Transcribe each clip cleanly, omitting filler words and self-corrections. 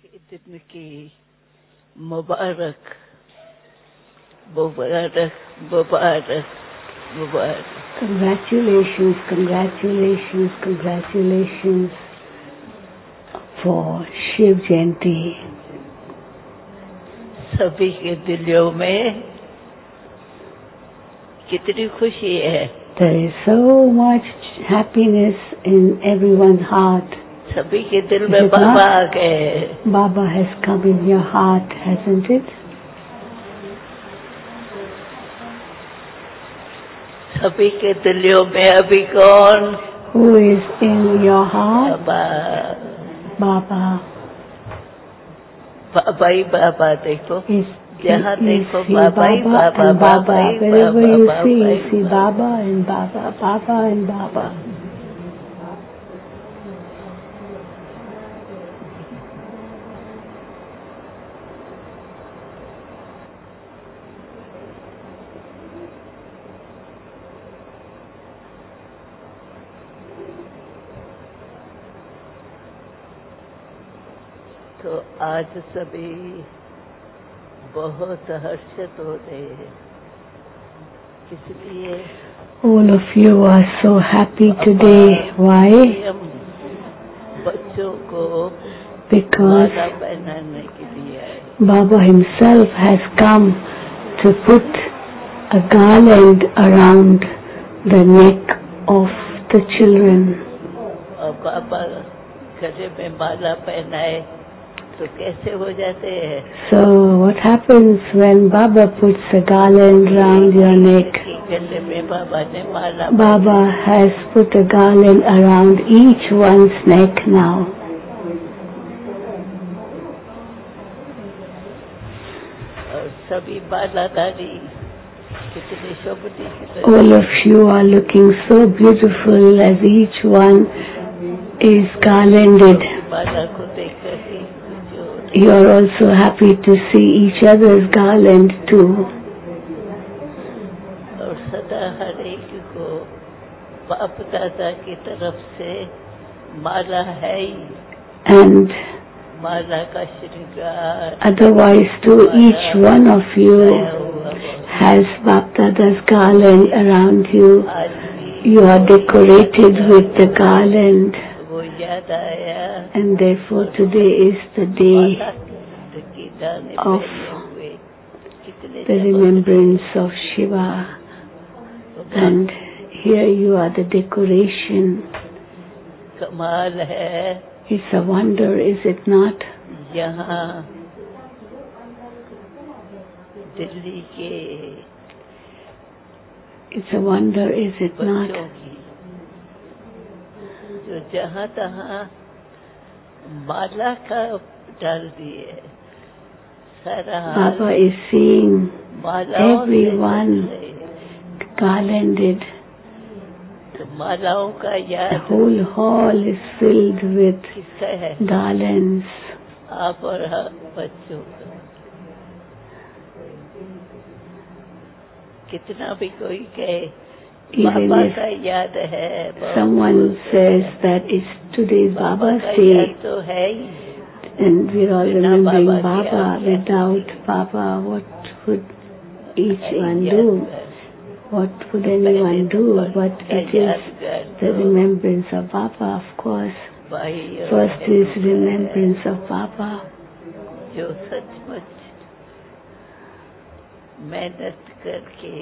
दिन की मुबारक मुबारक मुबारक मुबारक। Congratulations, congratulations, congratulations for Shiv Jayanti. सभी के दिलों में कितनी खुशी है। There is so much happiness in everyone's heart. सभी के दिल में बाबा आ गए। Baba has come in your heart, hasn't it? सभी के दिलों में अभी कौन? Who is in your heart? Baba. Baba. बाबा ही बाबा देखो। जहाँ देखो Baba he Baba, and Baba. Wherever you see Baba. Baba and Baba, Baba and Baba. तो आज सभी बहुत हर्षित हो रहे हैं। इसलिए All of you are so happy today. Why? बच्चों को Because माला पहनाने के लिए आए। Baba himself has come to put a garland around the neck of the children. और बाबा गले में माला पहनाए तो कैसे हो जाते हैं? So what happens when Baba puts a garland around your neck? गले में बाबा ने माला Baba has put a garland around each one's neck now. और सभी मालाधारी कितने शोभती। All of you are looking so beautiful as each one is garlanded. माला को देख कर You are also happy to see each other's garland too. और सदा हर एक को बाप दादा की तरफ से माला है ही। And माला का श्रृंगार otherwise too, each one of you has Bap Dada's garland around you. You are decorated with the garland. वो याद आया। And therefore today is the day of the remembrance of Shiva. And here you are the decoration. कमाल है। It's a wonder, is it not? यहाँ दिल्ली के It's a wonder, is it not? बच्चों की जो जहाँ तहाँ माला का डाल दिए। सारा Baba is seeing मालाओं everyone garlanded. तो मालाओं का The याद whole hall is filled with किसका है? garlands. आप और बच्चों का। कितना भी कोई कहे Even बाबा if का याद है, someone says that it's today's Baba's का day याद तो है ही। and we're all remembering Baba Baba, ki without Baba, what would each one do? What would anyone do? But it is the remembrance of Baba, of course. First is remembrance of Baba. जो सचमुच मेहनत करके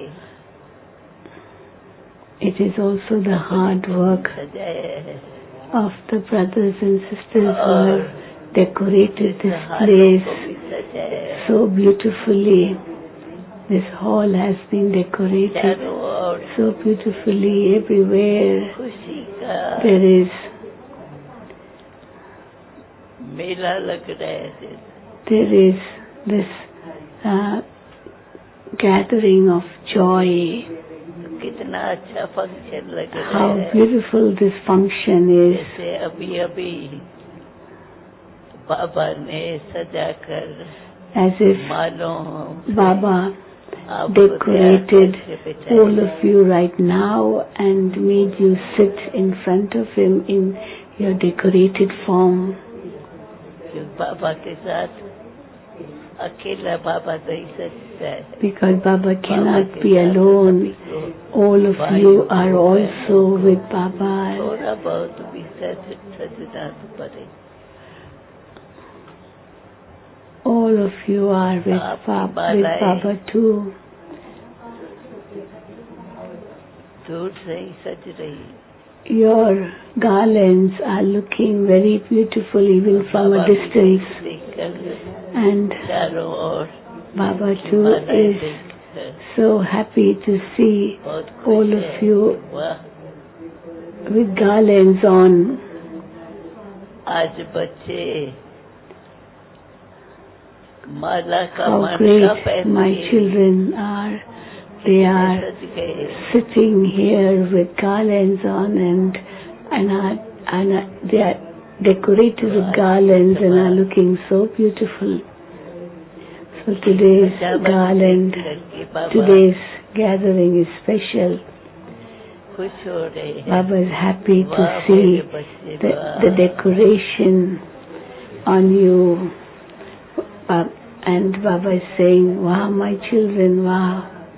It is also the hard work of the brothers and sisters who have decorated this place so beautifully. This hall has been decorated so beautifully everywhere. There is मेला लग रहा है। there is this gathering of joy. कितना अच्छा function लग रहा How है। beautiful this function is. जैसे अभी अभी बाबा ने सजाकर As if मालों Baba decorated all of you right now and made you sit in front of him in your decorated form. क्योंकि बाबा के साथ अकेला बाबा नहीं सकता है. Because Baba cannot be alone. All of you are also with Baba. थोड़ा बहुत भी सजना तो पड़े. All of you are with Baba too. दूर से ही सज रही. Your garlands are looking very beautiful even from a distance. And Baba too is so happy to see all of you with garlands on. आज बच्चे माला का How great my children are. They are sitting here with garlands on and they are decorated with garlands and are looking so beautiful. So today's gathering is special. Baba is happy to see the decoration on you. And Baba is saying, wow, my children, wow.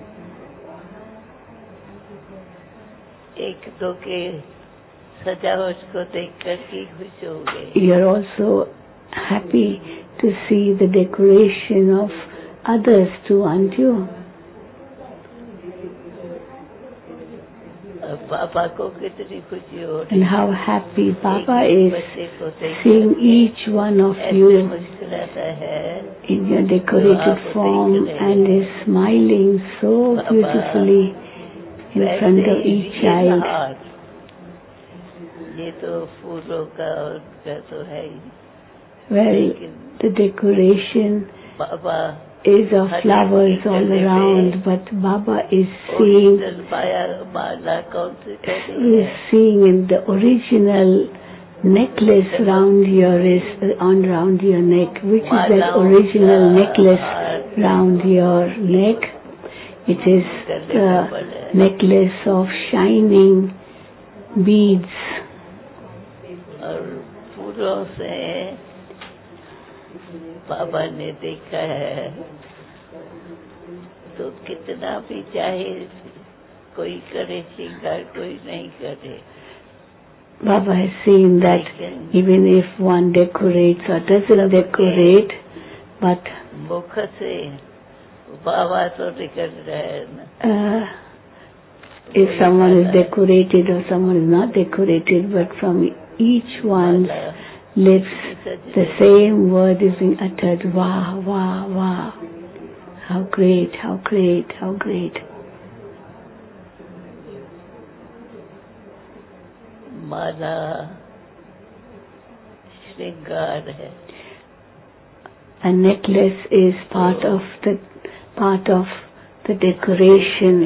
एक दो के सजावट को देखकर की खुश हो गए. You are also happy to see the decoration of others too, aren't you? बाबा को कितनी खुशी हो रही. And how happy Baba is seeing each one of you in your decorated form and is smiling so beautifully in front of each child. ये तो फूलों का तो है ही. Well, the decoration Baba is of flowers all around, but Baba is seeing in the original necklace round your neck. Which is that original necklace round your neck? It is the necklace of shining beads. और फूलों से बाबा ने देखा है तो कितना भी चाहे कोई करे श्रृंगार कोई नहीं करे. Baba has seen that even if one decorates or doesn't decorate, but मुख से बाबा तो निकल रहे हैं. If someone is decorated or someone is not decorated, but from each one's lips the same word is being uttered. Wow, wow, wow. How great, how great, how great. माला श्रृंगार है. A necklace is part of the decoration.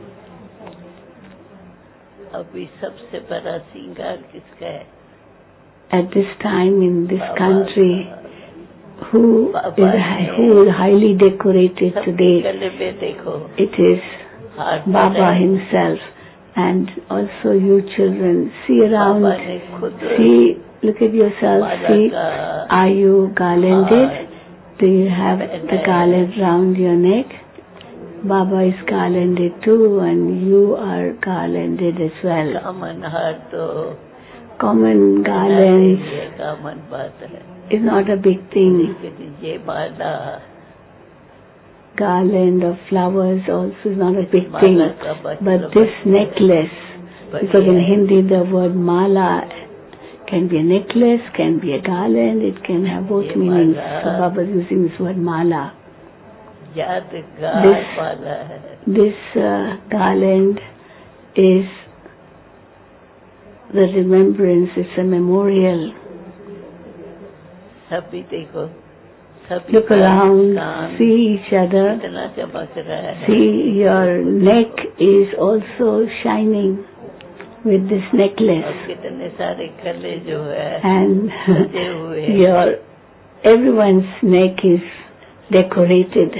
अभी सबसे बड़ा श्रृंगार किसका है? At this time in this country, who is highly decorated today? It is Baba himself. And also you children, see around, look at yourself, see, are you garlanded? Do you have the garland round your neck? Baba is garlanded too, and you are garlanded as well. Common garlands is not a big thing. Garland of flowers also is not a big thing. But this necklace, because in Hindi the word mala can be a necklace, can be a garland, it can have both meanings. So Baba is using this word mala. This garland is the remembrance, it's a memorial. Look around, see each other. See, your neck is also shining with this necklace. And everyone's neck is decorated.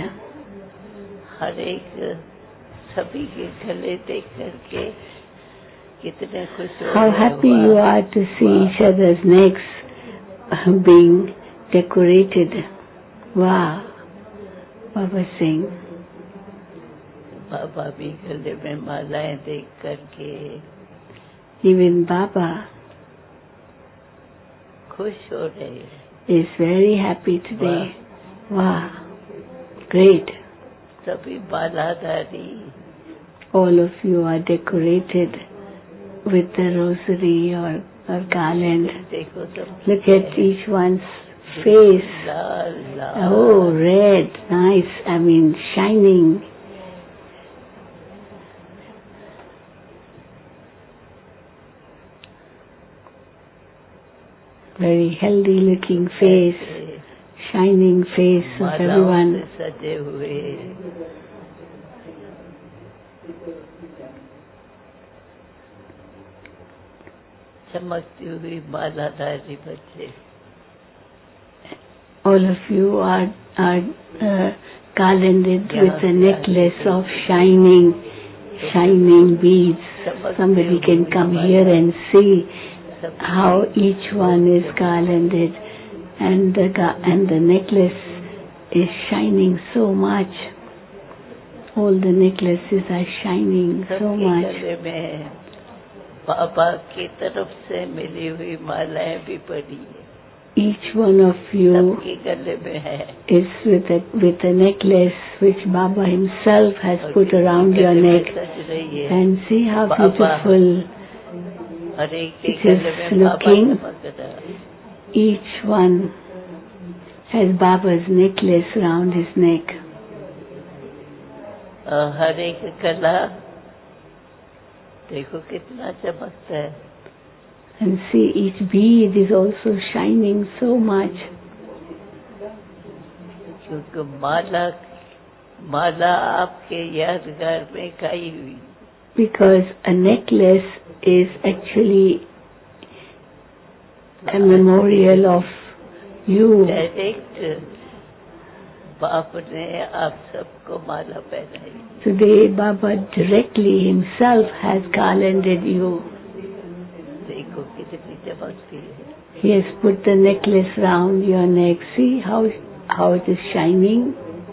How happy you are to see each other's necks being decorated. Wow. Baba Singh. बाबा भी गले में मालाएं देख करके Even Baba खुश हो रहे हैं. is very happy today. Wow. Great. सभी मालाधारी All of you are decorated with the rosary or garland. देखो सब Look at each one's face. Lal Lal. Oh, red. Nice. I mean, shining. Very healthy looking face. Shining face of मालाओं everyone. से सजे हुए चमकती हुई मालाधारी बच्चे. All of you are garlanded with a necklace of shining beads. Somebody can come here and see how each one is garlanded, and the necklace is shining so much. All the necklaces are shining so much. गले में बाबा की तरफ से मिली हुई मालाएं भी पड़ी है. Each one of you सबके गले में है. is with a necklace which Baba himself has put around your neck. सज रही है. And see how Baba. beautiful हर एक के it is गले में बाबा looking. चमक रहा है. each one has Baba's necklace around his neck. हर एक गला देखो कितना चमकता है. And see, each bead is also shining so much. क्योंकि माला आपके यादगार में खाई हुई. Because a necklace is actually a memorial of you. Direct बाप ने आप सबको माला पहनाई. Today Baba directly himself has garlanded you. देखो कितनी चमकती है. He has put the necklace round your neck. See how it is shining.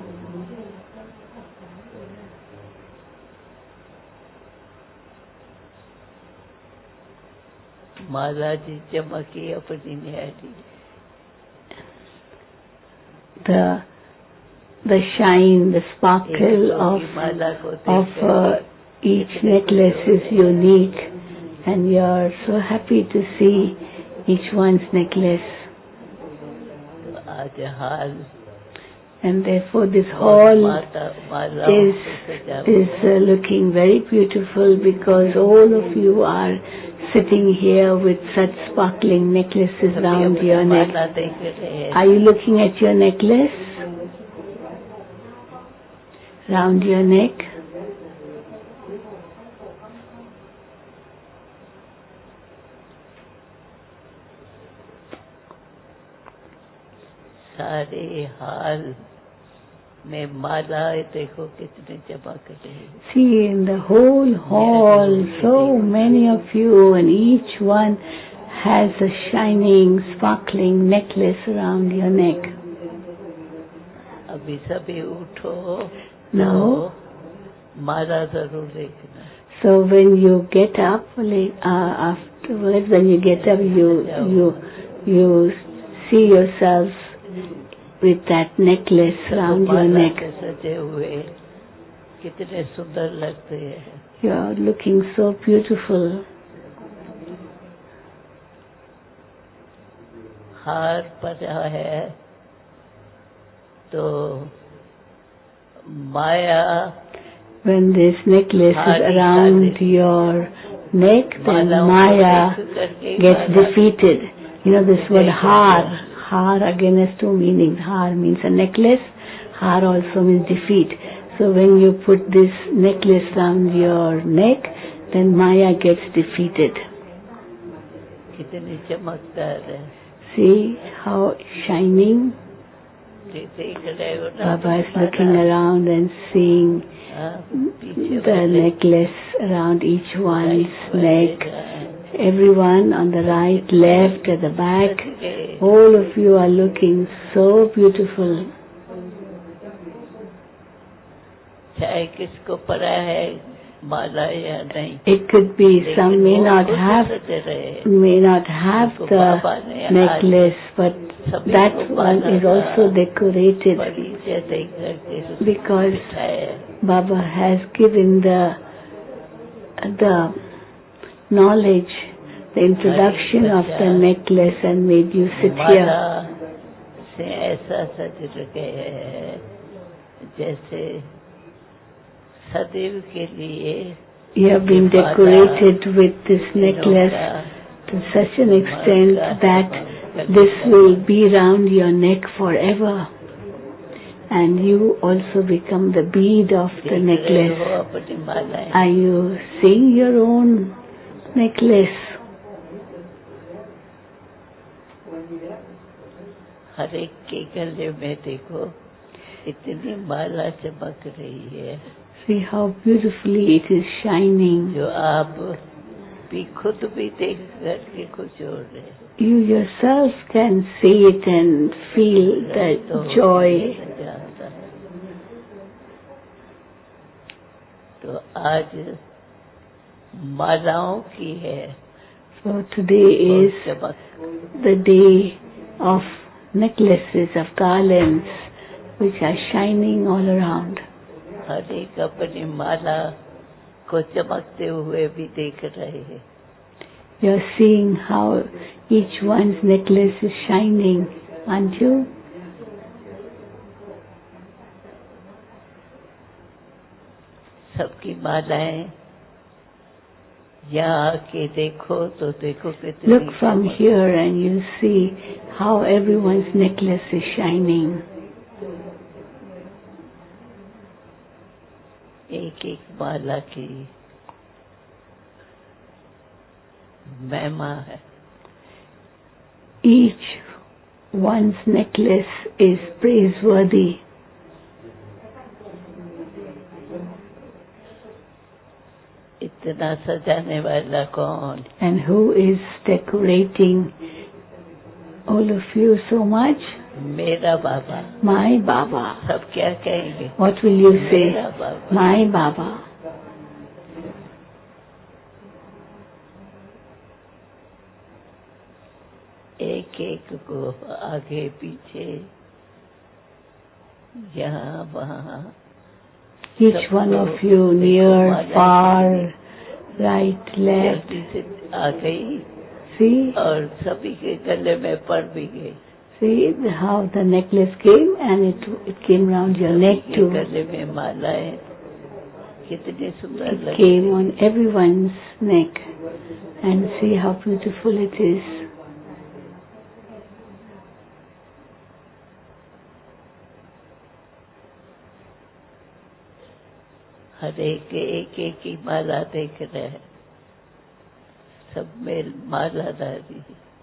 माला जी चमकी अपनी न्यारी. The shine, the sparkle of each necklace is unique, and you are so happy to see each one's necklace. आज हाल And therefore this hall मालाओं से सजा is looking very beautiful because all of you are sitting here with such sparkling necklaces round your neck. माला देख रहे हैं. Are you looking at your necklace round your neck? सारे हाल में माला देखो कितने चमक रहे हैं. See, in the whole hall, so many of you, and each one has a shining, sparkling necklace around your neck. अभी सभी उठो No. माला जरूर देखना. So when you get up, afterwards, when you get up, you see yourselves with that necklace around your neck. से सजे हुए कितने सुंदर लगते हैं. You are looking so beautiful. हार पड़ा है तो माया. When this necklace is around your neck, then Maya gets defeated. You know this word har. Har again has two meanings. Har means a necklace. Har also means defeat. So when you put this necklace around your neck, then Maya gets defeated. कितनी चमकदार है. See how shining? देख रहे हो ना. Baba is looking around and seeing the necklace around each one's neck. Everyone on the right, left, at the back, all of you are looking so beautiful. चाहे किसको पता है माला या नहीं. It could be some may not have the necklace, but that one is also decorated because Baba has given the knowledge, the introduction of the necklace and made you sit here. से ऐसा सज रखे हैं जैसे सदैव के लिए. You have been decorated with this necklace to such an extent that this will be round your neck forever, and you also become the bead of the necklace. Are you seeing your own necklace? हर एक के गले में देखो इतनी माला चमक रही है. See how beautifully it is shining. जो आप भी खुद भी देख करके खुश हो रहे. You yourself can see it and feel the joy. तो आज मालाओं की है. So today is the day of necklaces, of garlands which are shining all around. हर एक अपनी माला को चमकते हुए भी देख रहे हैं. You are seeing how each one's necklace is shining, aren't you? सबकी मालाएं यहाँ आके देखो तो देखो कितनी. Look from here and you see how everyone's necklace is shining. एक एक माला की महिमा है. Each one's necklace is praiseworthy. इतना सजाने वाला कौन? And who is decorating all of you so much? मेरा बाबा. My Baba. सब क्या कहेंगे? What will you say? मेरा बाबा. My Baba. एक एक को आगे पीछे यहाँ वहाँ. Each one of you, near, far, right, left. जल्दी से आ गई. See? और सभी के गले में पड़ भी गई. See how the necklace came and it came round your neck too. गले में मालाएं कितनी सुंदर It लगी. came on everyone's neck, and see how beautiful it is. हर एक की माला देख रहे हैं. सब में माला डाली.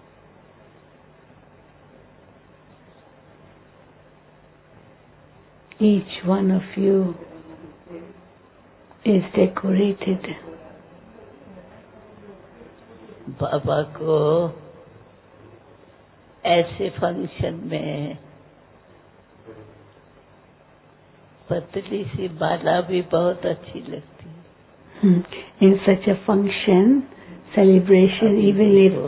Each one of you is decorated. बाबा को ऐसे फंक्शन में पतली सी माला भी बहुत अच्छी लगती है. In such a function, celebration, even if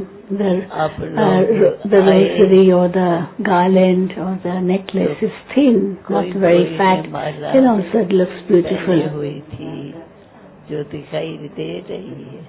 the rosary or the garland or the necklace is thin, not very fat, then also it looks beautiful. हुई थी जो दिखाई दे रही है.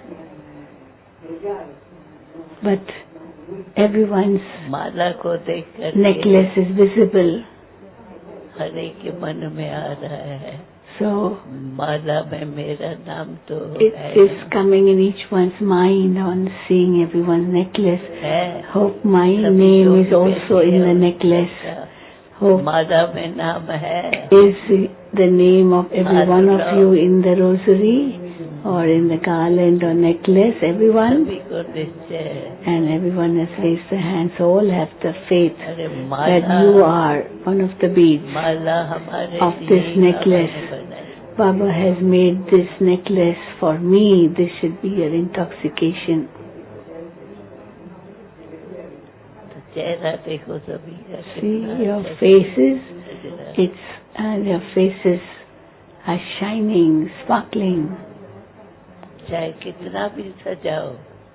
But everyone's माला को देखकर necklace is visible. हर एक के मन में आ रहा है. So माला में मेरा नाम तो it is coming in each one's mind on seeing everyone's necklace. Hope my name is also in the necklace. Hope माला में नाम है. Is the name of every one of you in the rosary or in the garland or necklace? Everyone? सभी को निश्चय है. And everyone has raised their hands. So all have the faith अरे that Mala you are one of the beads माला हमारे of this लिए necklace. बनाई. Baba has made this necklace for me. This should be your intoxication. तो चेहरा देखो सभी का। See your faces, your faces are shining, sparkling. चाहे कितना भी सजाओ।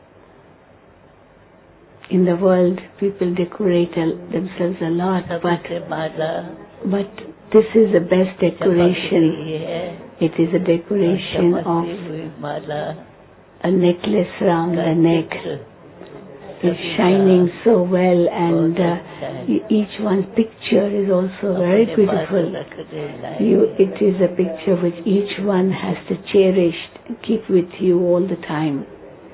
In the world, people decorate themselves a lot, but this is the best decoration. It is a decoration of a necklace round the neck. It's shining so well, and each one's picture is also very beautiful. It is a picture which each one has to cherish and keep with you all the time.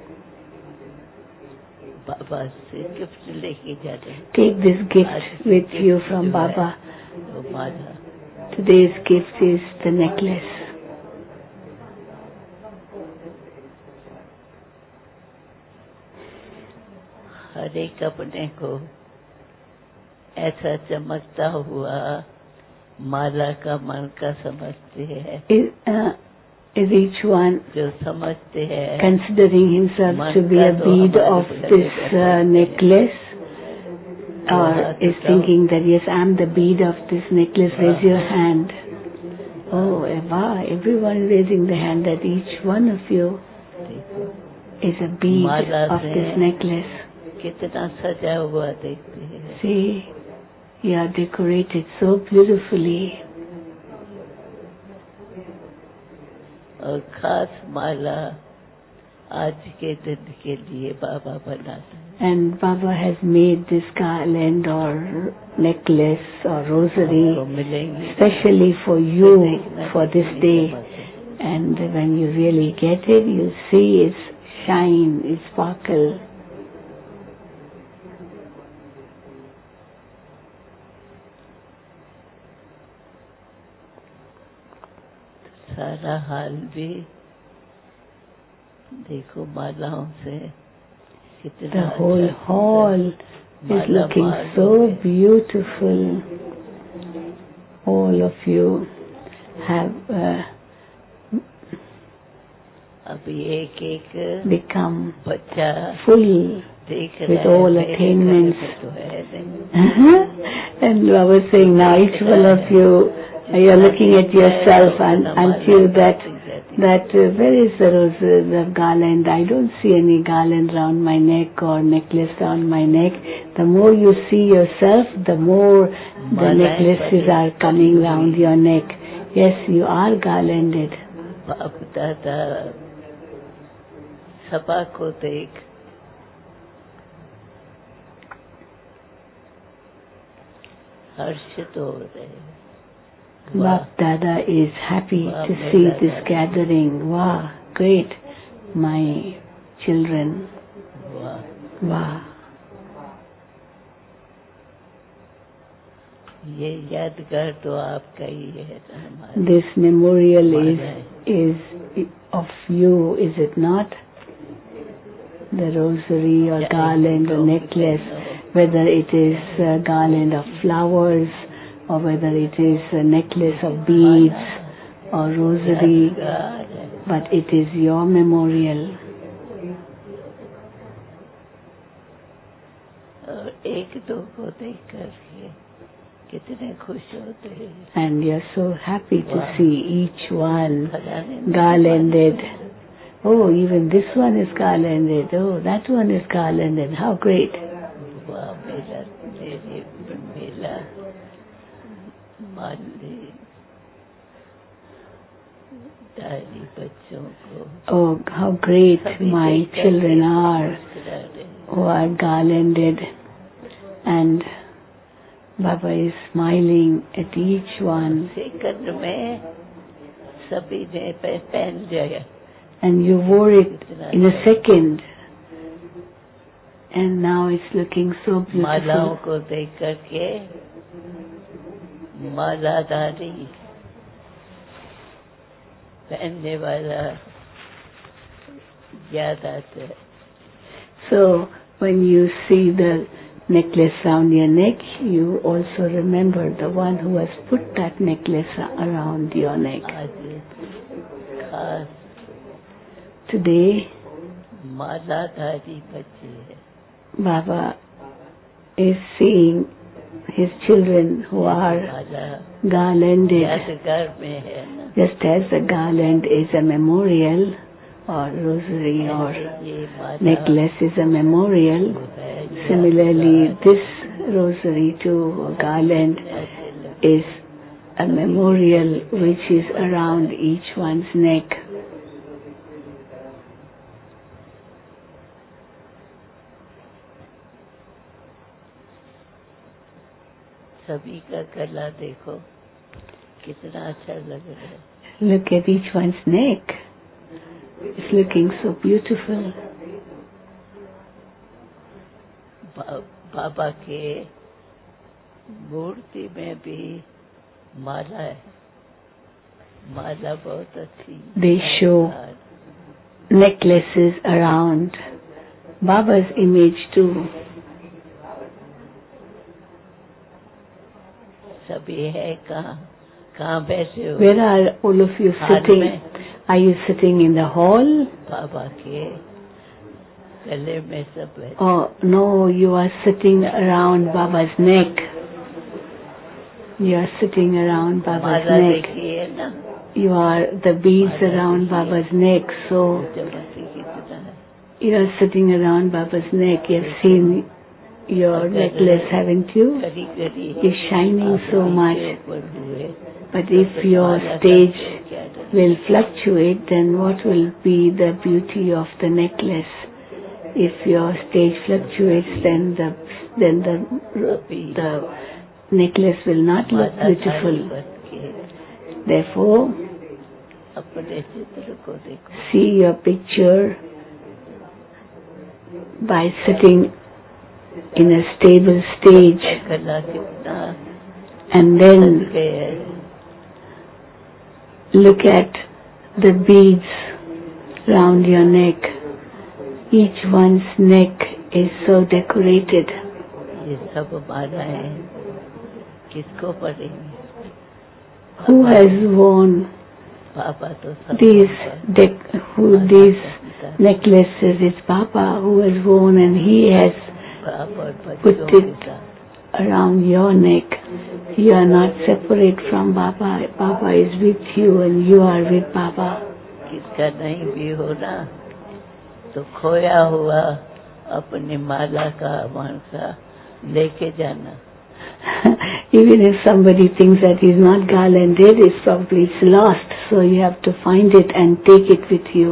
Take this gift with you from Baba. Today's gift is the necklace. हर एक अपने को ऐसा चमकता हुआ माला का मन का समझते हैं। Is each one जो समझते हैं considering himself to be a bead of this necklace, or is thinking that yes, I am the bead of this necklace? Raise your hand. Oh, wow! Everyone is raising the hand that each one of you is a bead of this necklace. कितना सजा हुआ देखते हैं। See, you are decorated so beautifully. और खास माला आज के दिन के लिए बाबा बनाते हैं। And Baba has made this garland or necklace or rosary specially for you for this day. And when you really get it, you see its shine, its sparkle. सारा हाल भी देखो मालाओं से कितना। The whole hall is looking so beautiful. All of you have अभी एक एक become बच्चा full with all attainments. And I was saying now each one of you are looking at yourself and until that where is the garland? I don't see any garland round my neck or necklace round my neck. The more you see yourself, the more the necklaces are coming round your neck. Yes, you are garlanded. बाप दादा सभा को देख हर्षित हो रहे। Bap Dada is happy to see this gathering. Wow, great, my children. Wow. ये यादगार तो आपका ही है। This memorial is of you, is it not? The rosary or garland or necklace, whether it is a garland of flowers or whether it is a necklace of beads or rosary, but it is your memorial. और एक दो को देख करके कितने खुश होते हैं। And you are so happy to see each one garlanded. Oh, even this one is garlanded. Oh, that one is garlanded. How great! वाह मेला मान ले डाली बच्चों को। Oh, how great my children are who are garlanded, and Baba is smiling at each one. Second में सभी ने पहन लिया। And you wore it in a second, and now it's looking so beautiful. मालाओं को देख करके मालाधारी पहनने वाला याद आता है। So when you see the necklace around your neck, you also remember the one who has put that necklace around your neck. खास Today, मालाधारी बच्चे हैं। Baba is seeing his children who are garlanded, यादगार में है ना, just as the garland is a memorial, or rosary or ये माला necklace is a memorial. Similarly, this rosary too, or garland, is a memorial which is around each one's neck. सभी का गला देखो कितना अच्छा लग रहा है. Look at each one's neck. It's looking so beautiful. बाबा के मूर्ति में भी माला है. माला बहुत अच्छी. They show necklaces around Baba's image too. सभी है कहाँ बैठे हो? Where are all of you sitting? Are you sitting in the hall? बाबा के गले में सब बैठे. Oh no, you are sitting around Baba's neck. You are sitting around Baba's Mala neck. देखिए ना, You are the beads around Baba's neck. So चमकी कितना है. you are sitting around Baba's neck. You have seen your necklace, haven't you? करी करी It's shining so much. ऊपर हुए. But if your stage will fluctuate, then what will be the beauty of the necklace? If your stage fluctuates, then the necklace will not look beautiful. Therefore, अपने चित्र को देखो. see your picture by sitting in a stable stage, गला कितना and then है. look at the beads round your neck. Each one's neck is so decorated. ये सब माला है. किसको पड़ेंगे? Who has worn पापा तो सब these necklaces? It's Papa who has worn, and he has put it around your neck. You are not separate from Baba. Baba is with you and you are with Baba. किसका नहीं भी हो ना, तो खोया हुआ अपनी माला का मनसा लेके जाना. Even if somebody thinks that he is not garlanded, it's probably lost. So you have to find it and take it with you.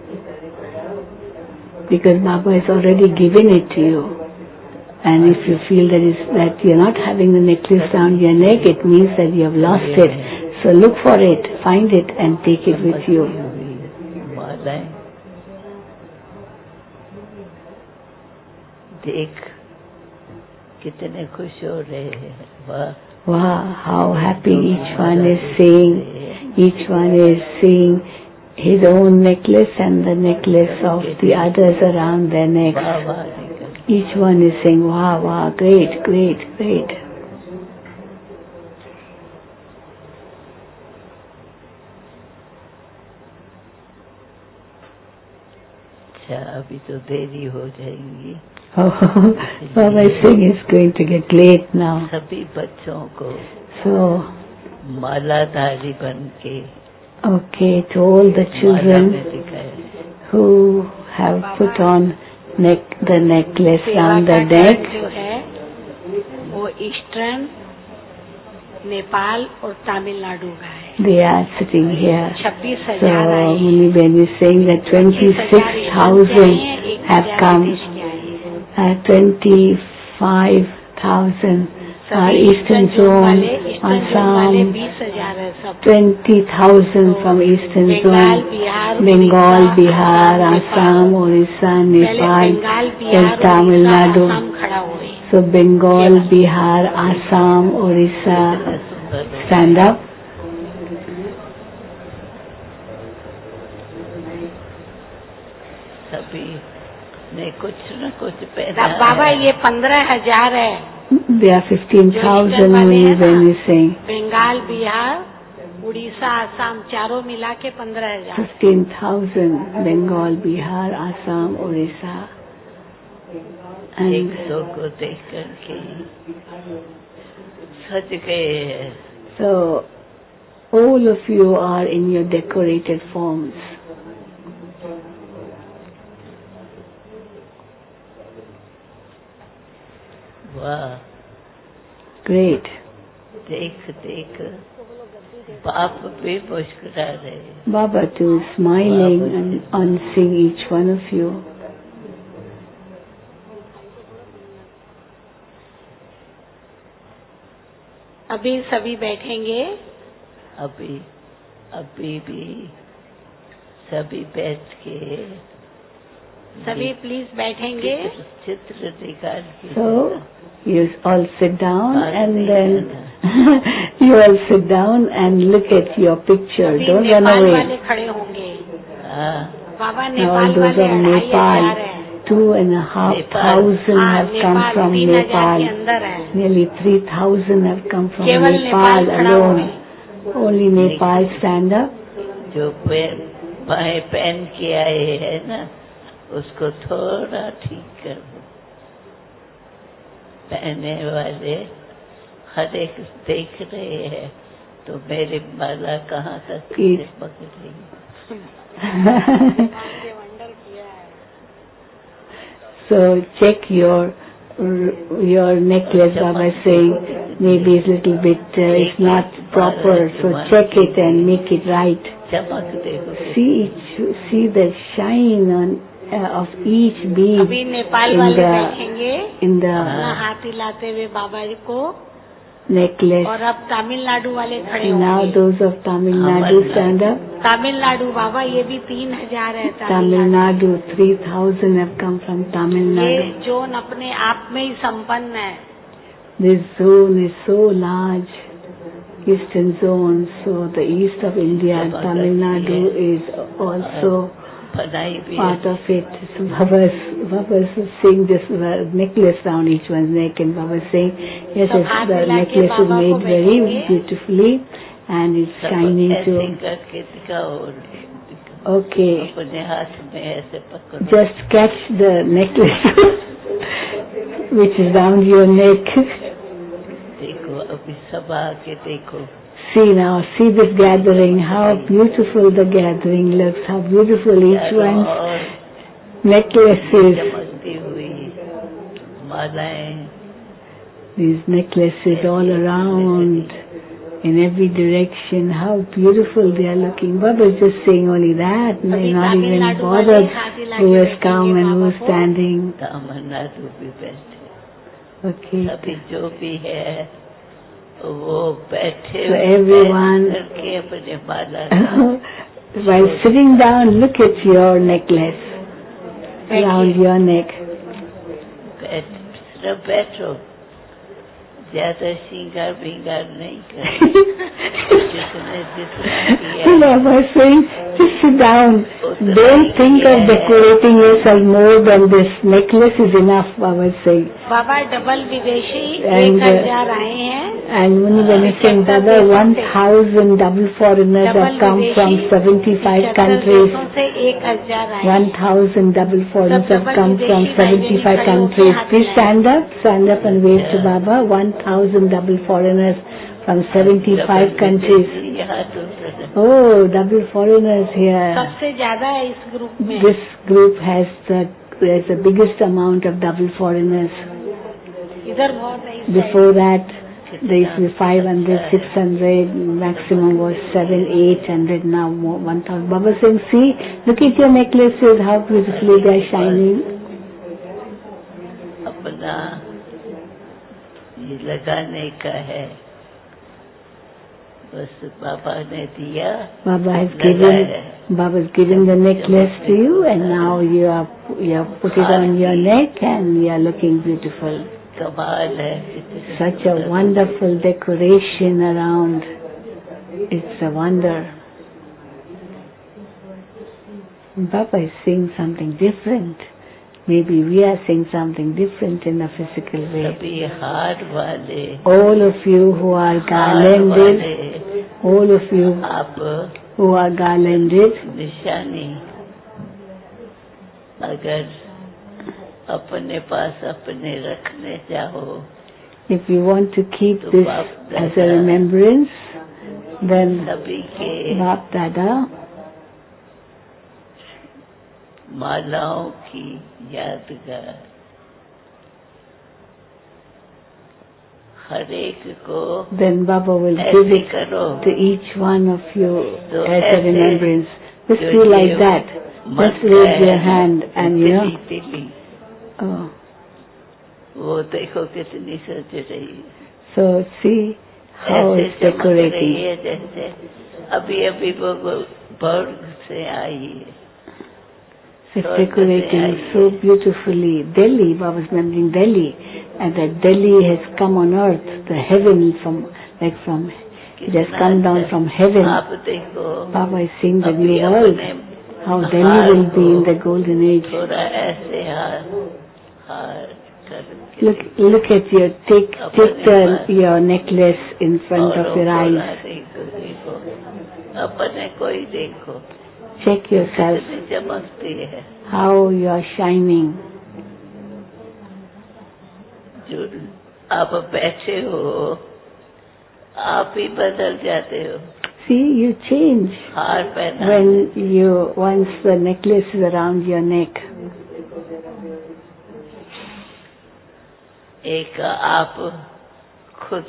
Because Baba has already given it to you. And if you feel that you're not having the necklace around your neck, it means that you have lost it. So look for it, find it and take it with you. मालाएं देख कितने खुश हो रहे हैं. वाह, Wow, how happy each one is seeing. Each one is seeing his own necklace and the necklace of the others around their necks. वाह वाह निकल. Each one is saying, wow, wow, great, great, great. अच्छा, अभी तो देरी हो जाएगी. Oh, Baba is saying it's going to get late now. सभी बच्चों को So, मालाधारी बन के okay, to all the Mala children में दिखाए. who have put on the necklace सेवा on का the घर neck, जो है वो ईस्टर्न नेपाल और तमिलनाडु का है. they are sitting here. 26,000 So, आए हैं. Muni Ben is saying that 26,000 have come. 25,000 are Eastern Zone, Assam, 20,000 from Eastern Zone, Bengal, Bihar, Assam, Orissa, Nepal, and Tamil Nadu. So Bengal, Bihar, Assam, Orissa, stand up. सभी ने कुछ न कुछ पहना बाबा है. ये 15,000 है. They are 15,000 Muni Ben is saying. Bengal, Bihar, Orissa, Assam चारों मिला के 15,000. 15,000 Bengal, Bihar, Assam, Orissa. एक दो को देख करके सज गए हैं. So all of you are in your decorated forms. वाह. Great. देख देख बाप भी मुस्कुरा रहे. Baba too is smiling and on seeing each one of you. अभी सभी बैठेंगे. अभी भी सभी बैठ के सभी प्लीज बैठेंगे. चित्र दिखा के. So you all sit down and then you all sit down and look at your picture. अभी Don't run नेपाल away. वाले खड़े होंगे. Now Baba all Nepal those वाले of 2,500 Nepal, हैं. 2,500 have come Nepal from 3,000 Nepal. के अंदर है. Nearly 3,000 have come from केवल Nepal नेपाल खड़ा alone. हुए. Only Nepal stand up. जो बाएं पहन के आए हैं ना, उसको थोड़ा ठीक कर दो. पहने वाले हर एक देख रहे हैं तो मेरी माला कहाँ तक पकड़ी. So check your necklace. Baba is saying maybe it's a little bit it's not proper. So check it and make it right. चमक देखो. See the shine on of each bead. अभी नेपाल वाले बैठेंगे in the अपना हाथ हिलाते हुए बाबा जी को. necklace. और अब तमिलनाडु वाले खड़े And now होंगे. those of Tamil Nadu stand up. Tamil Nadu बाबा ये भी 3,000 है. Tamil Nadu, 3,000 have come from Tamil ये Nadu. जोन अपने आप में ही संपन्न है. This zone is so large, eastern zone. So the east of India, Tamil Nadu is also part of it. So Baba's saying this necklace round each one's neck, and Baba's saying, yes, the necklace is made very beautifully and it's shining too. Okay. Just catch the necklace which is round your neck. देखो अभी सब आके देखो. See now, see this gathering, how beautiful the gathering looks, how beautiful each one's necklaces. चमकती हुई मालाएं. These necklaces all around, in every direction, how beautiful they are looking. Baba is just saying only that, not even bothered who has come and who is standing. Tamil Nadu भी बैठे. Okay. सभी जो भी है वो बैठे. So everyone, करके अपने माला while sitting down, look at your necklace around your neck. सिर्फ बैठो, ज्यादा श्रृंगार बिंगार नहीं करो. Baba is saying, just sit down. Don't think of decorating yourself more than this. Necklace is enough, Baba is saying. बाबा double विदेशी 1,000 आए हैं. And Muniben is saying, Baba, 1,000 double foreigners have come from 75 countries. 1,000 double foreigners have come from 75 countries. Please stand up and wave to Baba. 1,000 double foreigners from 75 countries. Oh, double foreigners here. सबसे ज्यादा है इस group में. This group has the biggest amount of double foreigners. इधर बहुत है. Before that, there used to be 500, 600, maximum was 700, 800, now more, 1,000. Baba saying, see, look at your necklaces, how beautifully they are shining. अपना ये लगाने का है, बस बाबा ने दिया. Baba has given the necklace to you, and now you have put it on your neck and you are looking beautiful. कमाल है. Such a wonderful decoration around. It's a wonder. Baba is saying something different. Maybe we are saying something different in a physical way. सभी हार वाले, All of you who are garlanded, all of you आप who are garlanded, निशानी अगर अपने पास अपने रखने चाहो, if you want to keep तो this बाप as a दादा remembrance, then सभी के Bap Dada मालाओं की यादगार हर एक को then Baba will ऐसे give it करो to each one of you तो as a ऐसे remembrance. Just जो do like ये that. मन Just raise है, your hand and you know. तिली तिली Oh. वो देखो कितनी सज रही है, So see how ऐसे it's चमक रही decorating. है जैसे अभी अभी वो बर्ड से आई है. It's decorating so beautifully. Delhi, Baba was remembering Delhi, and that Delhi has come on earth, the heaven from it has come down from heaven. आप देखो Baba is seeing the अभी new world, अपने how Delhi will be in the golden age. थोड़ा ऐसे हार करके Look at your take your necklace in front of your eyes. देखो अपने कोई देखो Check yourself कितनी चमकती है, how you are shining. जो आप बैठे हो आप ही बदल जाते हो. See, you change हार पहना when once the necklace is around your neck. एक आप खुद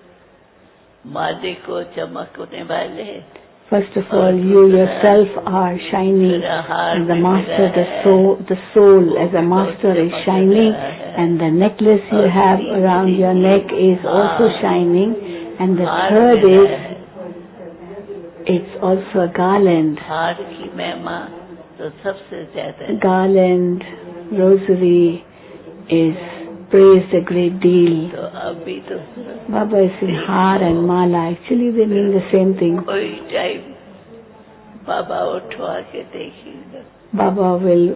मालिक को चमकने वाले. First of all, you yourself are shining as the master, the soul as a master is shining, and the necklace you have around your neck is also shining, and the third is, it's also a garland. हार की महिमा तो सबसे ज्यादा है. Garland, rosary is praised a great deal. तो अभी तो Baba is in har and mala. Actually, they mean the same thing. कोई टाइम बाबा उठवा के देखिएगा. Baba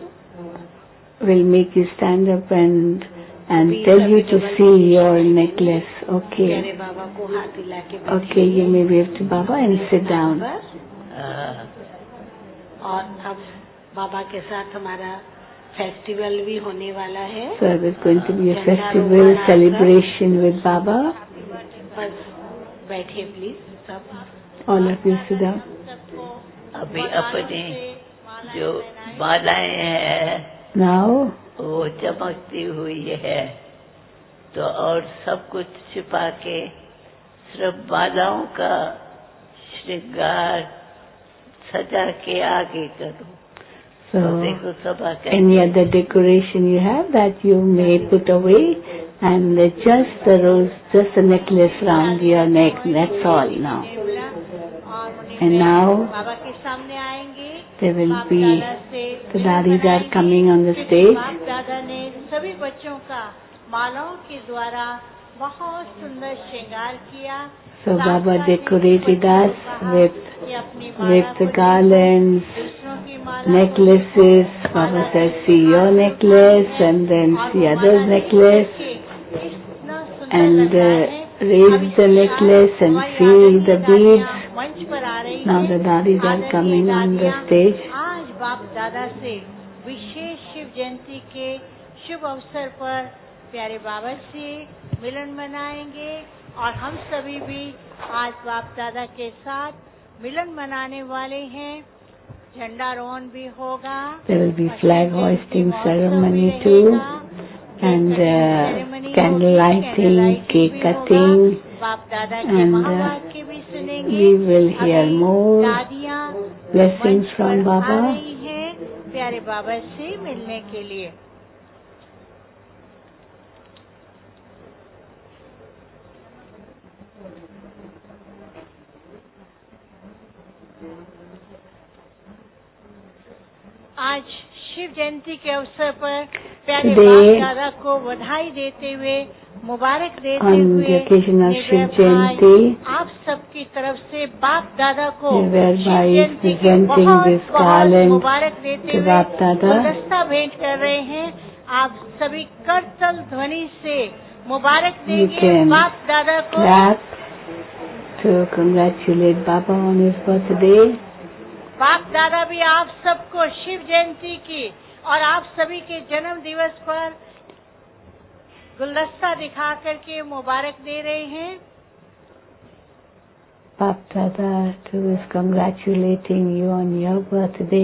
will make you stand up and tell you to see your necklace. Okay. प्यारे बाबा को हाथ हिला के Okay, you may wave to Baba and sit down. हाँ, और अब बाबा के साथ हमारा फेस्टिवल भी होने वाला है. So there's going to be a festival celebration with Baba. बस बैठिए प्लीज सब. All of you sit down. अभी अपने जो मालाएं हैं Now, वो चमकती हुई है, तो और सब कुछ छिपा के सिर्फ मालाओं का श्रृंगार सजा के आगे करो. so देखो सब आके any other decoration you have that you may put away, and just the rose, just a necklace round your neck. That's all now. And now बाबा के सामने आएंगे. there will बाप be दादा से the daddies are coming on the stage. बाप दादा ने सभी बच्चों का मालाओं के द्वारा बहुत सुंदर श्रृंगार किया. So Baba decorated us with the garlands, necklaces. Baba says, see your necklace, and then see other's necklace, and raise the necklace and feel the beads. Now the daddies are coming on the stage. आज बाप दादा से विशेष शिव जयंती के शुभ अवसर पर प्यारे बाबा से मिलन मनाएंगे, और हम सभी भी आज बाप दादा के साथ मिलन मनाने वाले हैं. झंडारोहण भी होगा. There will be flag hoisting ceremony too, and candle lighting, cake cutting, बाप दादा के and महावाक्य भी सुनेंगे. we will hear more दादियाँ blessings from uh Baba. रही हैं प्यारे बाबा से मिलने के लिए. आज शिव जयंती के अवसर पर प्यारे बाप दादा को बधाई देते हुए, मुबारक देते On the हुए, occasion of Shiv निव्या भाई Jayanti, आप सबकी तरफ से बाप दादा को Nivyar शिव Bhai is जयंती की presenting बहुत this बहुत garland मुबारक देते to हुए Bap Dada. गुलदस्ता भेंट कर रहे हैं. आप सभी करतल ध्वनि से मुबारक You देंगे can बाप दादा को. clap to congratulate Baba on his birthday. बाप दादा भी आप सबको शिव जयंती की और आप सभी के जन्म दिवस पर गुलदस्ता दिखा करके मुबारक दे रहे हैं। Bap Dada too is congratulating you on your birthday.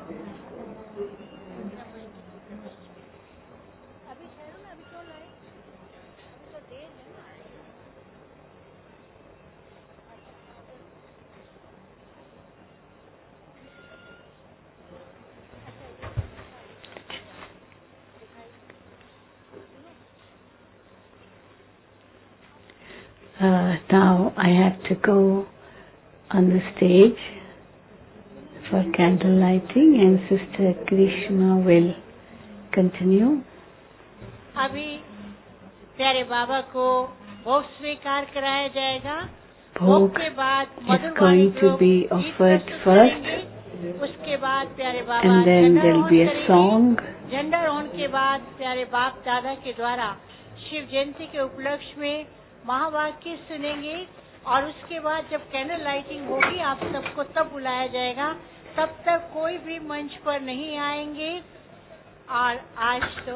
Now I have to go on the stage for candle lighting and Sister Krishna will continue. अभी प्यारे बाबा को भोग स्वीकार कराया जाएगा। भोग के बाद is going to be offered first, उसके बाद प्यारे बाबा and then there will be a song. झंडारोहण के बाद प्यारे बाप दादा के द्वारा शिव जयंती के उपलक्ष्य में महावाक्य सुनेंगे और उसके बाद जब कैंडल लाइटिंग होगी आप सबको तब बुलाया जाएगा। तब तक कोई भी मंच पर नहीं आएंगे। और आज तो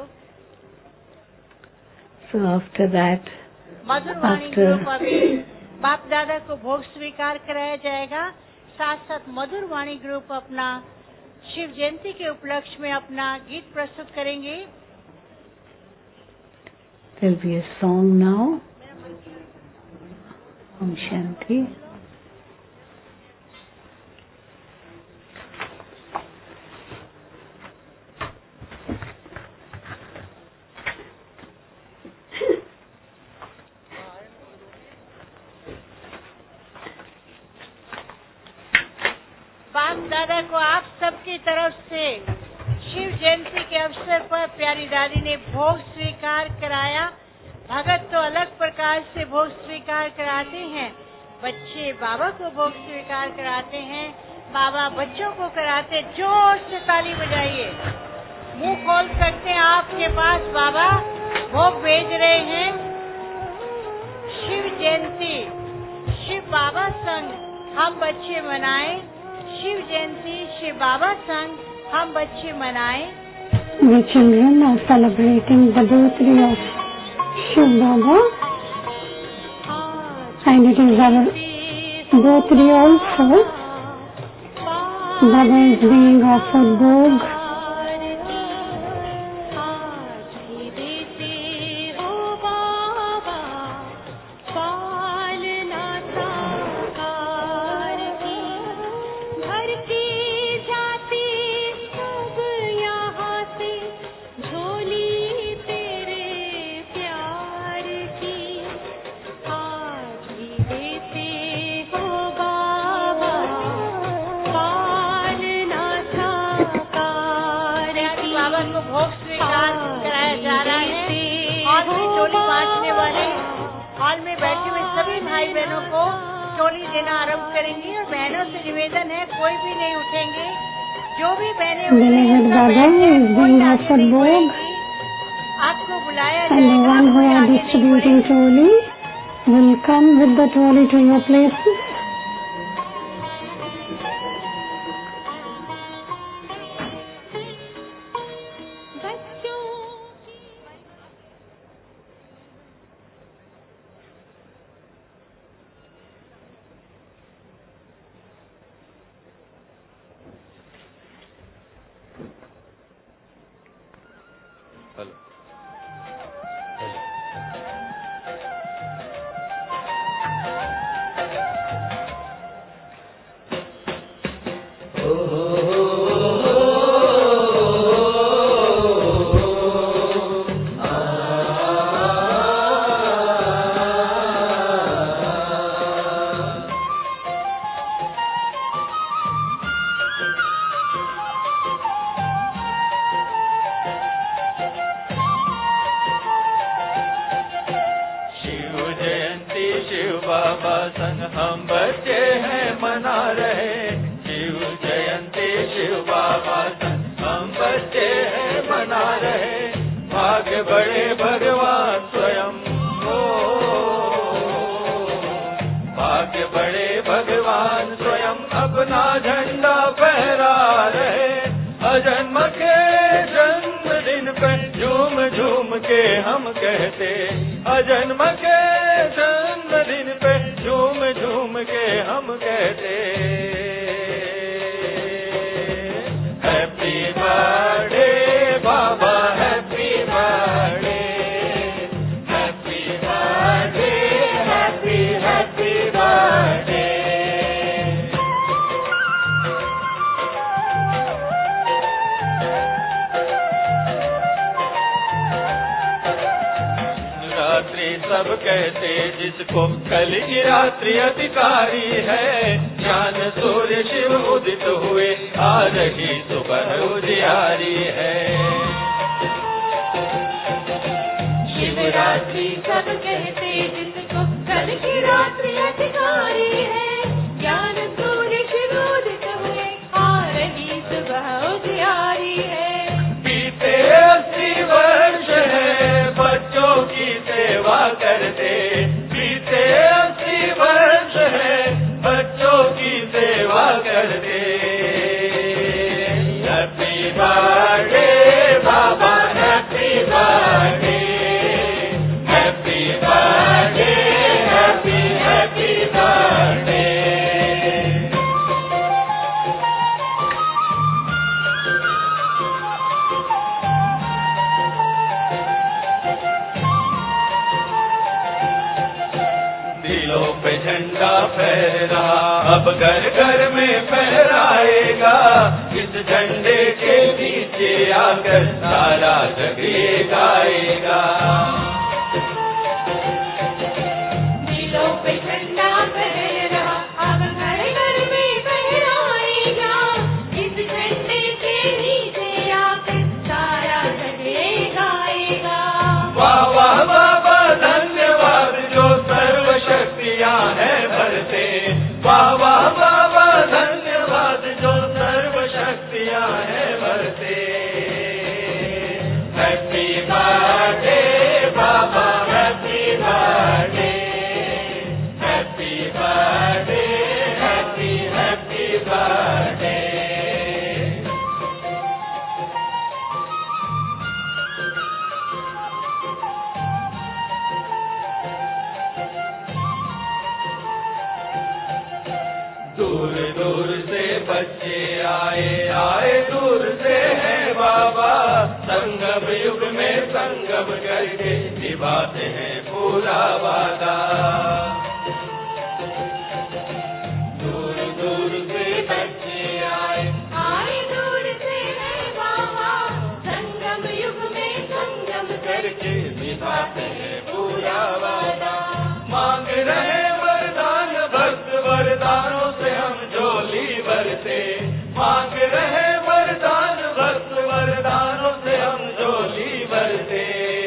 So after that, Madhurvani group अभी बाप दादा को भोग स्वीकार कराया जाएगा। साथ साथ मधुरवाणी ग्रुप अपना शिव जयंती के उपलक्ष्य में अपना गीत प्रस्तुत करेंगे। there will be a song now. Om Shanti. बाप दादा को आप सबकी तरफ से शिव जयंती के अवसर पर प्यारी दादी ने भोग स्वीकार कराया। भगत तो अलग प्रकार से भोग स्वीकार कराते हैं, बच्चे बाबा को भोग स्वीकार कराते हैं, बाबा बच्चों को कराते। जोर से ताली बजाइए, मुंह खोल सकते हैं। आपके पास बाबा भोग भेज रहे हैं। शिव जयंती शिव बाबा संग हम बच्चे मनाएं। शिव जयंती शिव बाबा संग हम बच्चे मनाएं। The children are celebrating the birthday of Shiv Baba, and it is our birthday also. Baba is being offered bhog. Hall में बैठे हुए सभी भाई बहनों को चोली देना आरंभ करेंगे और बहनों से निवेदन है कोई भी नहीं उठेंगे। जो भी बहनें आपको बुलाया and the one who are distributing choli will come with the choli to your places. अजन्म के जन्मदिन पे झूम झूम के हम कहते, अजन्म के जन्मदिन पे झूम झूम के हम कहते, happy birthday Baba, happy birthday, happy birthday, happy happy birthday. रात्रि सब कहते जिसको कल की रात्रि अधिकारी है, ज्ञान सूर्य शिव उदित हुए आ रही सुबह उजियारी है। शिवरात्रि सब कहते जिसको कल की रात्रि अधिकारी है, ज्ञान सूर्य शिव उदित हुए आ रही सुबह उजियारी है। बीते 80 वर्ष है बच्चों की सेवा करते, बीते 80 वर्ष है बच्चों की सेवा करते, happy birthday Baba, happy birthday, happy birthday, happy happy birthday. दिलों पे झंडा फहरा अब घर घर में फहराएगा, इस झंडे के नीचे आकर सारा जग ये गाएगा। दिलों पे झंडा फहरा अब घर घर में फहराएगा, इस झंडे के नीचे आकर सारा जग ये गाएगा। वाह वाह बाबा धन्यवाद जो सर्वशक्तियाँ है भरते, वाह वाह बाबा धन्यवाद जो सर्वशक्तियाँ है भरते, happy birthday Baba, happy birthday, happy birthday, happy happy birthday. दूर दूर से बच्चे आए आए दूर से हैं बाबा, संगम युग में संगम करके निभाते हैं पूरा वादा। दूर दूर से बच्चे आए आए दूर से है बाबा, संगम युग में संगम करके निभाते हैं पूरा वादा। मांग रहे वरदान भक्त वरदानों से हम झोली भरते, मांग रहे वरदान भक्त वरदानों से हम झोली भरते,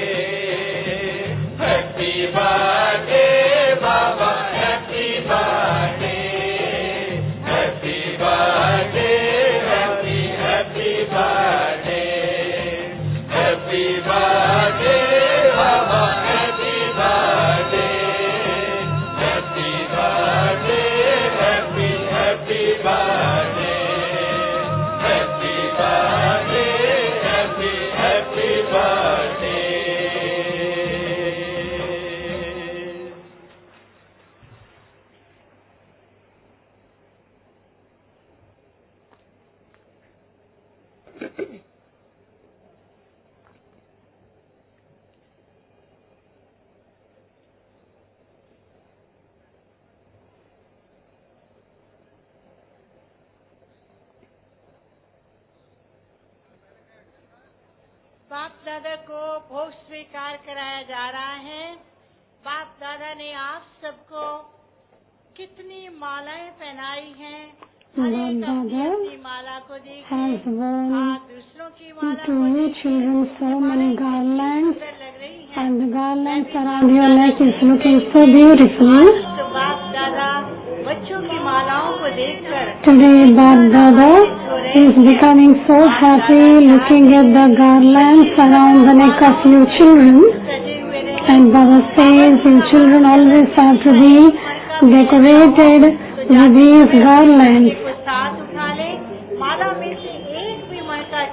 happy birthday Baba, happy birthday, happy birthday, happy happy birthday, happy birthday Baba, happy birthday, happy birthday, happy happy birthday, happy birthday, happy happy birthday. BapDada को भोग स्वीकार कराया जा रहा है। बाप दादा ने आप सबको कितनी मालाएं पहनाई हैं। हर एक अपनी माला को देखिए, आप दूसरों की माला को children so many garlands लग रही है and the garlands around your neck is looking so beautiful. तो बाप दादा बच्चों की मालाओं को देखकर Today Bap Dada is becoming so happy looking at the garlands around the neck of you children. सजे हुए रहे। And Baba says you children always have to be decorated with these garlands. को साथ उठा ले, माला में से एक भी मणका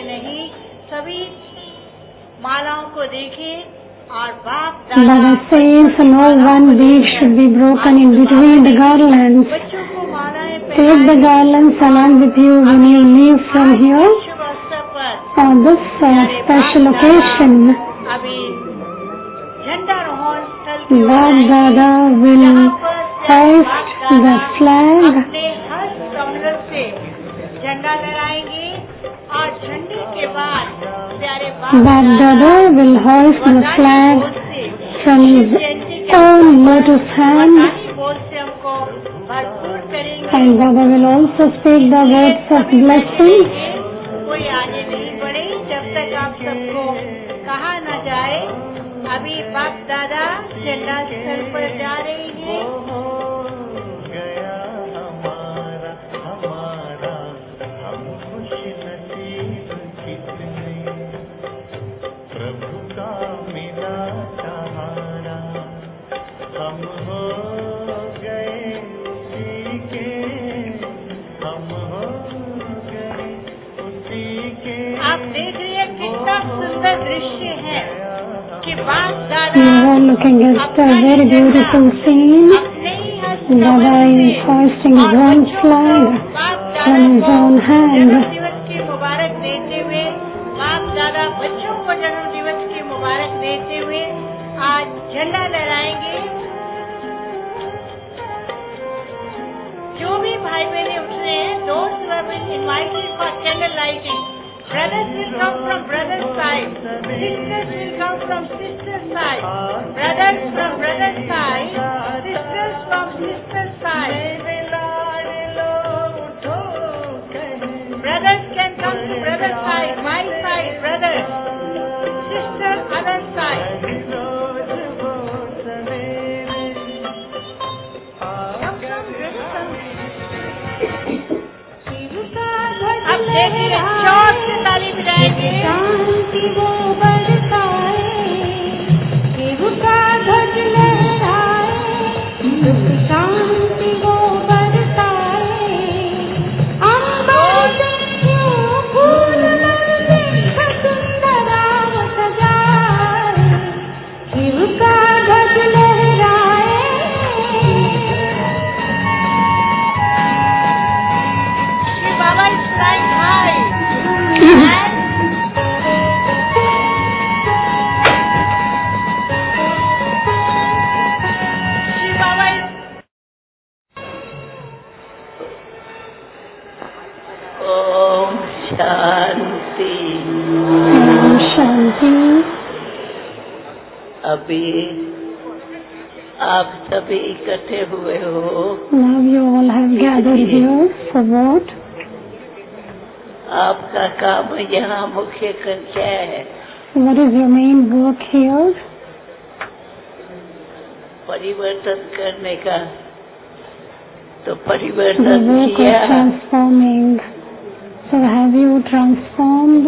नहीं, सभी मालाओं को देखें और बाप But it says no one bead should be broken in between the garlands. बच्चों को मालाएं Take the garlands along with you when you leave from here शुभ अवसर पर on this special occasion. अभी झंडारोहण स्थल Bab Dada will hoist the flag. अपने हर कमर से झंडा लहराएंगे और झंडे के बाद प्यारे Bab Dada will hoist the flag from his own lotus hand. बोल से हमको भरपूर करेंगे। And Baba will also speak the words of blessing. कोई आगे नहीं बढ़े जब तक आप सबको कहा न जाए। अभी बाप दादा झंडा स्थल पर जा रही है। प्रभु का मिला सहारा, हम हो गए उसी के, हम हो गए उसी के। आप देख रही हैं कितना सुंदर दृश्य है कि बाप You दादा are looking at a very beautiful scene. Dada is hoisting his own flag from his own hand. जन्म दिवस की मुबारक देते हुए बाप दादा बच्चों को जन्म दिवस की मुबारक देते हुए आज झंडा लहराएंगे। जो भी भाई बहने उठ रहे हैं, those who have been invited for candle lighting, brothers will come from brother's side, sisters will come from sister's side, brothers from brother's side, sisters from sister's side. Brothers can come to brother's side, my side, brothers, sister other side. अब देखिए जोर से ताली बजाएंगे। शांति वो बरसाए, केहू का ध्वज लहराए, सुख शांति वो बरसाए, अंबर से यूं फूल बरसे, सुंदर राम सजाए, केहू का ध्वज लहराए। श्री बाबा is flying high. Shri Baba is Om Shanti. Shanti. अभी आप सभी इकट्ठे हुए हो। Now you all have gathered here for what? आपका काम यहाँ मुख्य क्या है? What is your main work here? परिवर्तन करने का। तो The परिवर्तन work of किया। transforming. So have you transformed?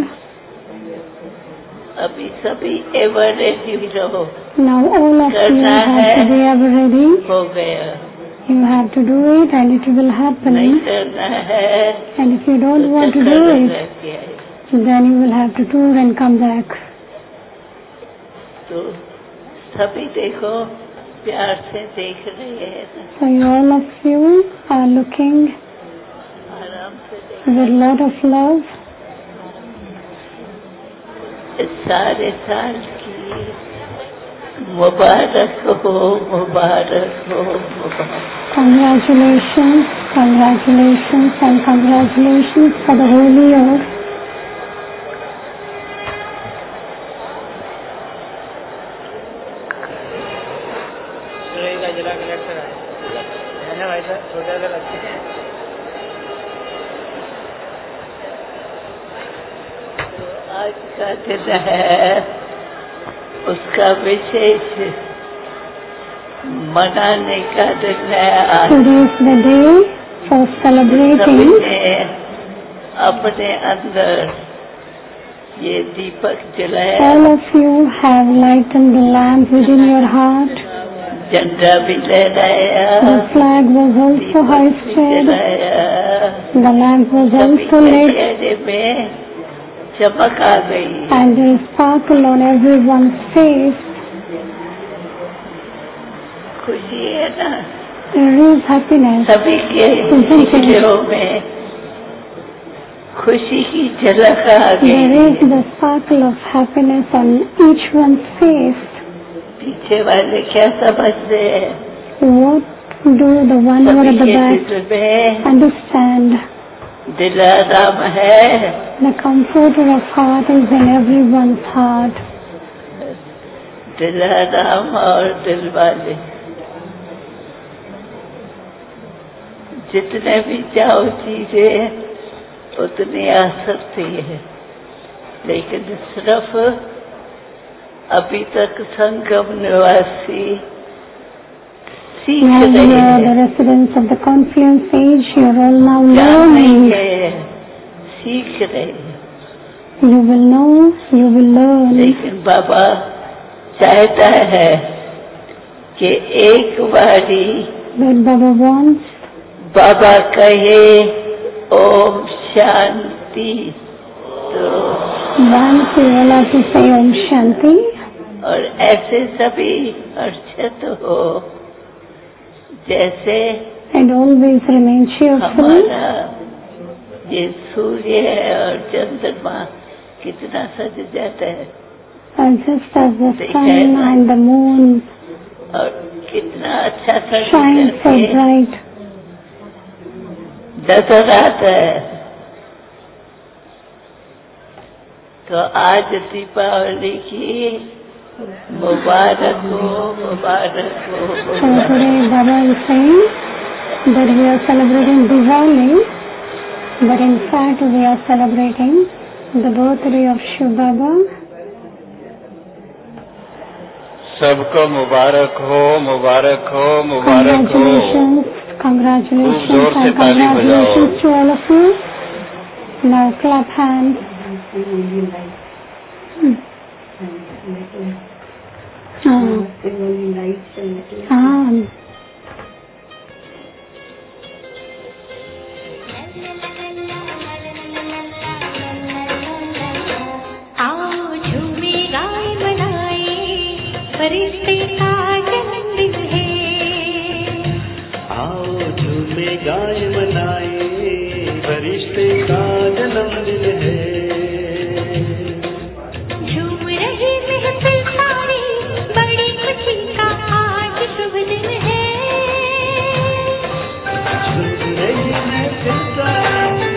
अभी सभी एवर रेडी रहो। Now all of you करना have है। to be ever ready. हो गया। You have to do it and it will happen. नहीं करना है And if you don't तो want to do चक्कर it, लग गया है। then you will have to tour and come back. तो सभी देखो प्यार से देख रहे हैं। So all of you are looking आराम से देख। with a lot of love. इस सारे साल की मुबारक हो, मुबारक हो, मुबारक। Congratulations, congratulations and congratulations for the whole year. आज का दिन है उसका विशेष मनाने का दिन है। आज Today is the day for सभी celebrating. ने अपने अंदर ये दीपक जलाया, All of you have lightened the lamp within your heart. झंडा भी लहराया, The flag was also दीपक भी hoisted. जलाया। The lamp was सभी also के lit. चेहरे में चमक आ गई and there is sparkle on everyone's face. खुशी है ना There is happiness. सभी के चेहरों में खुशी की झलक आ There गई is the sparkle of happiness on each one's face. पीछे वाले क्या समझते हैं What do the one who are at the सभी back के दिल में understand? दिलाराम है The comforter of heart is in everyone's heart. Dilaram और दिल वाले जितने भी चाहो चीजें उतनी आसक्ति है लेकिन सिर्फ अभी तक संगम निवासी सीख Now रहे you are the हैं residents of the confluence age. You are all now जान नहीं learning. है सीख रहे हैं You will know, you will learn. लेकिन बाबा चाहता है कि एक बारी But Baba wants बाबा कहे ओम शांति तो once you will have to say Om Shanti, और ऐसे सभी हर्षित हो जैसे and always remain cheerful. हमारा ये सूर्य है और चंद्रमा कितना सज जाता है And just as the sun and the moon और कितना अच्छा सज shine so करके bright, नजर आता है तो आज दीपावली की मुबारक हो मुबारक हो so today Baba is saying that we are celebrating Diwali, but in fact we are celebrating the birthday of Shiv Baba. सबको मुबारक हो मुबारक हो मुबारक हो Congratulations, खूब जोर से and ताली बजाओ। congratulations to all of you. Now clap hands. आओ झूमे गाए मनाए फरिश्ते का जन्मदिन है आओ झूमे गाए मनाए फरिश्ते का जन्मदिन है झूम रही महफिल सारी बड़ी खुशी का आज शुभ दिन है झूम रही महफिल सारी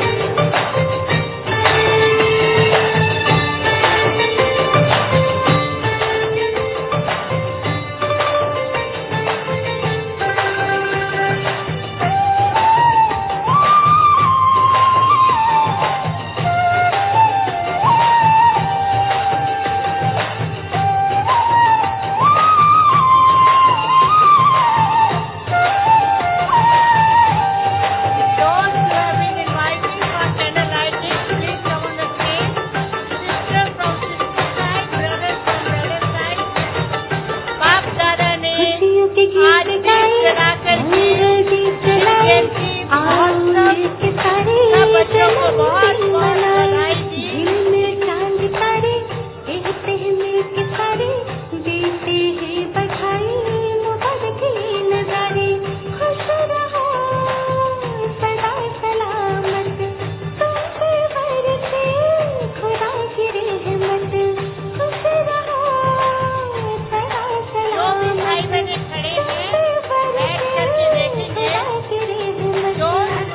Those who have been invited for candle lighting, please come on the stage. Sister from sister side, brother from brother side. बाप दादा ने खुशियों के आज गीत दीप जलाकर के गीत जलाए जयंती महोत्सव के सारे सब बच्चों को बहुत बहुत बधाई दी। झिलमिल चांद तारे कहते हैं मिलके सारे देते हैं बधाई मुबारक ये नजारे खुश रहो सदा सलामत तुम पे बरसे खुदा की रहमत खुश रहो सदा जो भी सलामत भाई बहने खड़े हैं बैठ करके देखेंगे जो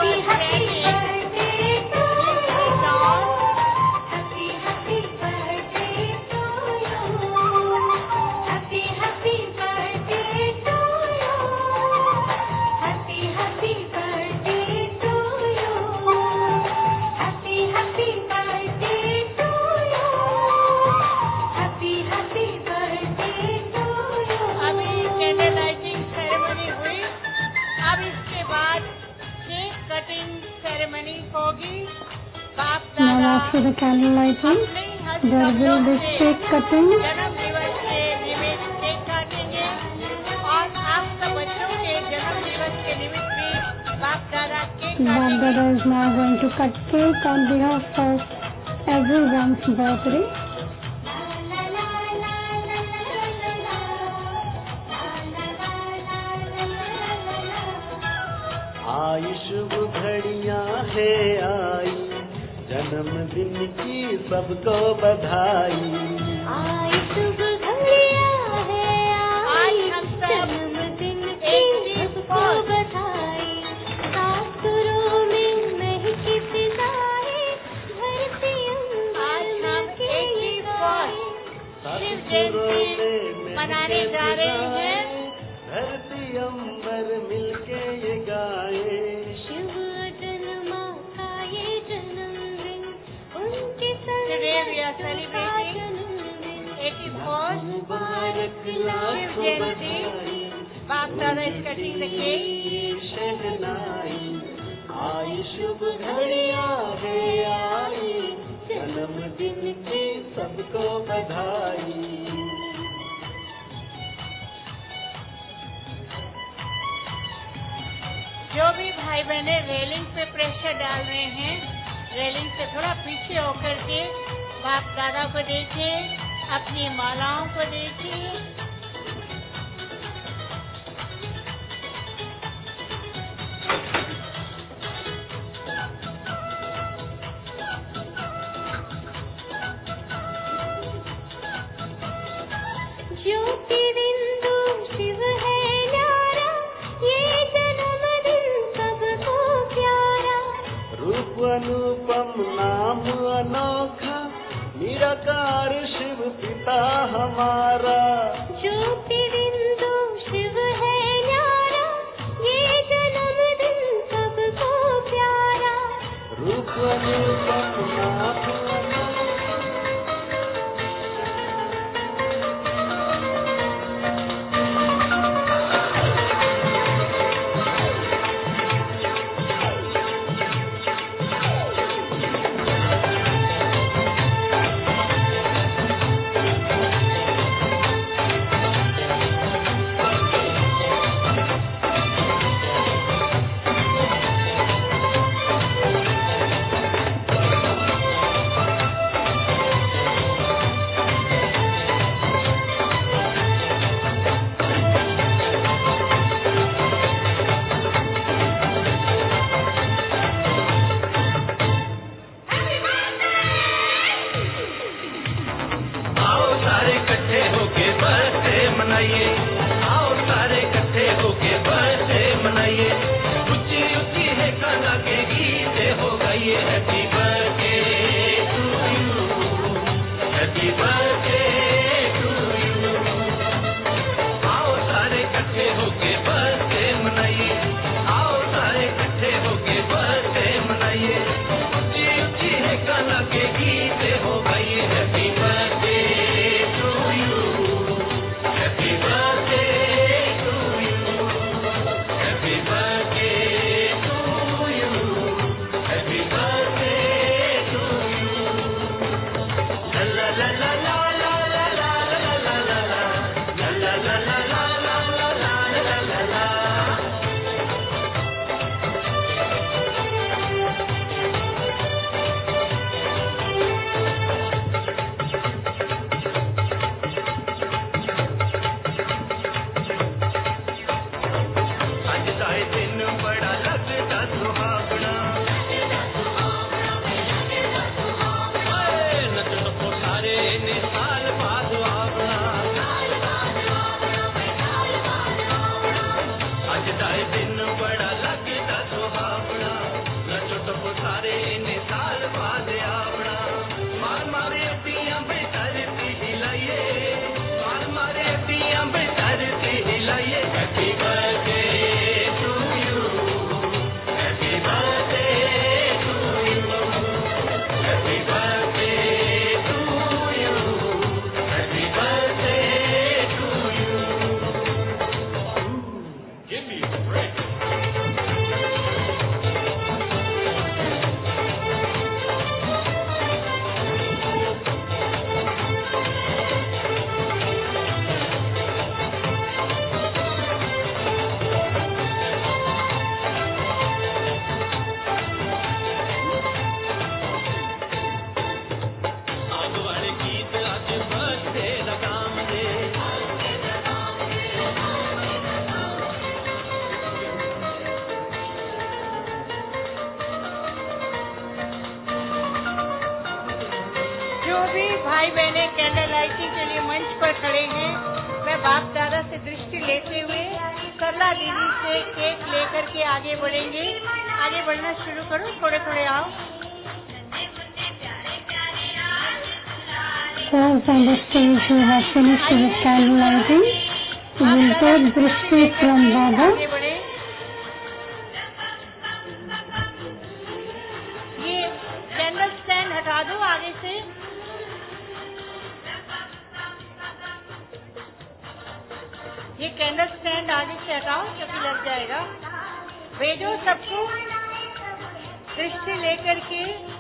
अभी कैंडल लाइटिंग सेरेमनी हुई। अब इसके बाद केक कटिंग सेरेमनी होगी। बाप Now दादा after the candle lighting, अपने ही there हस्तों will be से cake cutting. जन्म दिवस के निमित्त केक काटेंगे और आप सब बच्चों के जन्म दिवस के निमित्त भी बाप दादा केक Baba काटेंगे। Dada is now going to cut cake on behalf of Everyone's birthday. आई शुभ घड़ियां है आई, जन्मदिन की सबको बधाई। आई शुभ घड़ियां है आई, जन्मदिन की सबको बधाई। सासुरों में महकी फिजाएं, धरती अंबर के ये गाए। शिव जयंती मनाने जा रहे हैं, धरती अंबर मिलके ये गाए। शिव जन्मा का ये जन्मदिन, उनके Today we are celebrating जन्मदिन। 84th मुबारक शिव लाखों जयंती। बधाई, बाप दादा is cutting the cake. शहनाई। आई शुभ घड़ियां है आई, जन्मदिन की सबको बधाई। जो भी भाई बहने रेलिंग पे प्रेशर डाल रहे हैं, रेलिंग से थोड़ा पीछे होकर के बाप दादा को देखिए, अपनी मालाओं को देखिए। ज्योतिरिंदु शिव है न्यारा, ये जन्मदिन सबको प्यारा। रूप अनुपम नाम अनोखा, निराकार शिव पिता हमारा। ज्योतिरिंदु शिव है न्यारा, ये जन्मदिन सबको प्यारा। रूप अनुपम नाम अनोखा। Happy birthday जो भी भाई बहने कैंडल लाइटिंग के लिए मंच पर खड़े हैं, मैं बाप दादा से दृष्टि लेते हुए सरला दीदी से केक लेकर के आगे बढ़ेंगे। आगे बढ़ना शुरू करो, थोड़े थोड़े आओ। Those on the stage who have finished with candle lighting will take drishti from Baba. आगे बढ़े। ये कैंडल स्टैंड हटा दो आगे से। ये कैंडल स्टैंड आगे से हटाओ क्योंकि लग जाएगा। भेजो सबको दृष्टि लेकर के